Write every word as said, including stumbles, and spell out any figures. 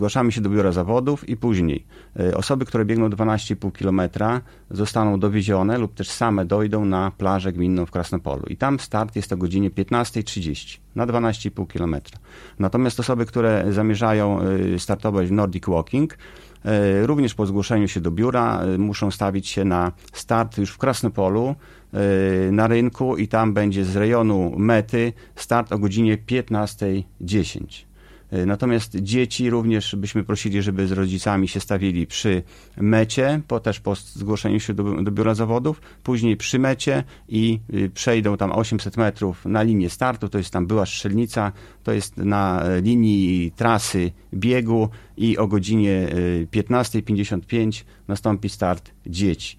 Zgłaszamy się do biura zawodów i później osoby, które biegną dwanaście i pół kilometra, zostaną dowiezione lub też same dojdą na plażę gminną w Krasnopolu. I tam start jest o godzinie piętnasta trzydzieści na dwanaście i pół kilometra. Natomiast osoby, które zamierzają startować w Nordic Walking, również po zgłoszeniu się do biura muszą stawić się na start już w Krasnopolu, na rynku i tam będzie z rejonu mety start o godzinie piętnasta dziesięć. Natomiast dzieci również byśmy prosili, żeby z rodzicami się stawili przy mecie, po, też po zgłoszeniu się do, do biura zawodów, później przy mecie i przejdą tam osiemset metrów na linię startu, to jest tam była strzelnica, to jest na linii trasy biegu i o godzinie piętnasta pięćdziesiąt pięć nastąpi start dzieci.